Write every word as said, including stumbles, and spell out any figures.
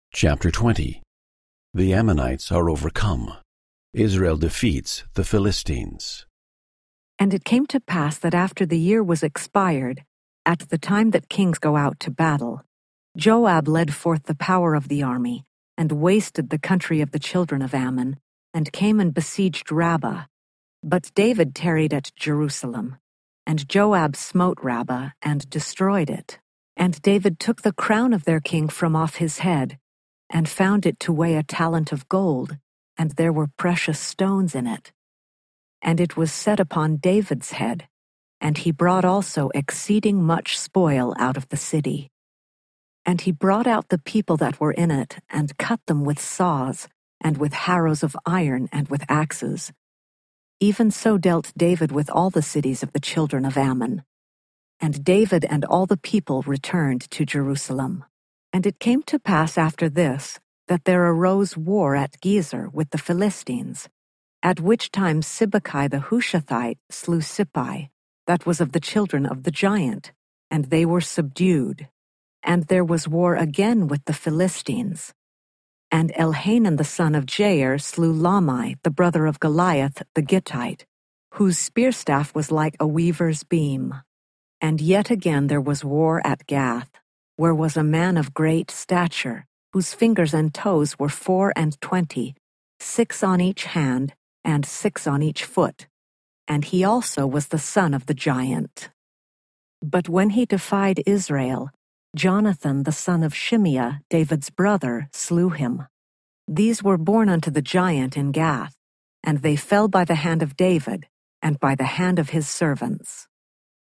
Chapter twenty. The Ammonites are overcome. Israel defeats the Philistines. And it came to pass that after the year was expired, at the time that kings go out to battle, Joab led forth the power of the army, and wasted the country of the children of Ammon, and came and besieged Rabbah. But David tarried at Jerusalem. And Joab smote Rabbah, and destroyed it. And David took the crown of their king from off his head, and found it to weigh a talent of gold, and there were precious stones in it. And it was set upon David's head, and he brought also exceeding much spoil out of the city. And he brought out the people that were in it, and cut them with saws, and with harrows of iron, and with axes. Even so dealt David with all the cities of the children of Ammon. And David and all the people returned to Jerusalem. And it came to pass after this, that there arose war at Gezer with the Philistines, at which time Sibbecai the Hushathite slew Sippai, that was of the children of the giant, and they were subdued. And there was war again with the Philistines. And Elhanan the son of Jair slew Lahmi, the brother of Goliath the Gittite, whose spear staff was like a weaver's beam. And yet again there was war at Gath, where was a man of great stature, whose fingers and toes were four and twenty, six on each hand, and six on each foot. And he also was the son of the giant. But when he defied Israel, Jonathan the son of Shimeah, David's brother, slew him. These were born unto the giant in Gath, and they fell by the hand of David, and by the hand of his servants.